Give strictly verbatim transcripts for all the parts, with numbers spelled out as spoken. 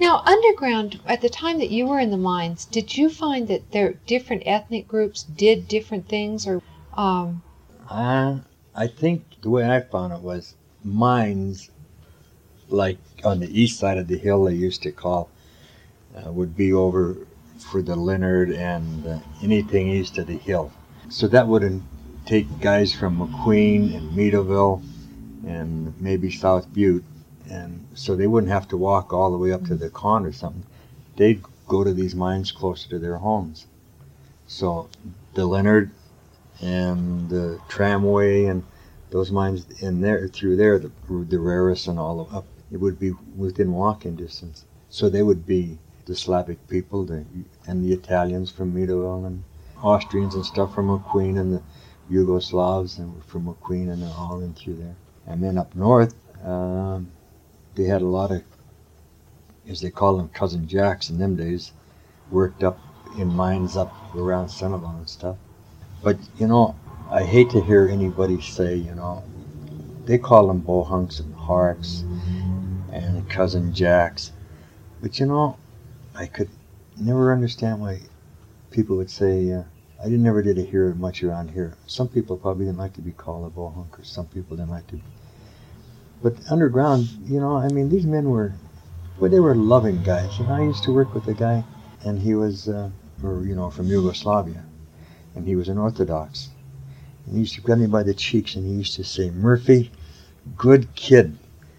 Now, underground, at the time that you were in the mines, did you find that there different ethnic groups did different things, or um, Uh, I think the way I found it was mines, like on the east side of the hill, they used to call, uh, would be over for the Leonard and uh, anything east of the hill. So that wouldn't take guys from McQueen and Meadowville and maybe South Butte, and so they wouldn't have to walk all the way up to the con or something. They'd go to these mines closer to their homes. So the Leonard and the Tramway and those mines in there, through there, the, the Raris and all of up, it would be within walking distance. So they would be the Slavic people, the, and the Italians from Meadowville, and Austrians and stuff from McQueen, and the Yugoslavs and from McQueen, and they're all in through there. And then up north, um, they had a lot of, as they call them, cousin jacks in them days, worked up in mines up around Centerville and stuff. But, you know, I hate to hear anybody say, you know, they call them bohunks and harks and cousin jacks. But, you know, I could never understand why people would say, uh, I didn't never did hear it much around here. Some people probably didn't like to be called a bohunk, or some people didn't like to be. But underground, you know, I mean, these men were, well, they were loving guys. And I used to work with a guy, and he was, uh, or, you know, from Yugoslavia, and he was an Orthodox. And he used to grab me by the cheeks, and he used to say, Murphy, good kid.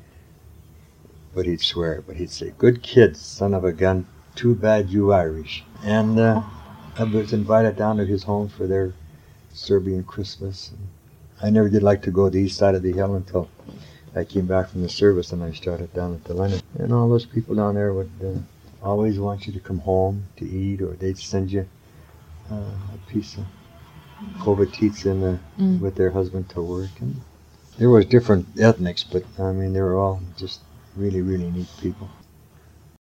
But he'd swear, but he'd say, good kid, son of a gun, too bad you Irish. And uh, I was invited down to his home for their Serbian Christmas. And I never did like to go the east side of the hill until I came back from the service, and I started down at the Leonard. And all those people down there would uh, always want you to come home to eat, or they'd send you uh, a piece of Kovatitsa in the, mm. with their husband to work. And there was different ethnics, but I mean, they were all just really, really neat people.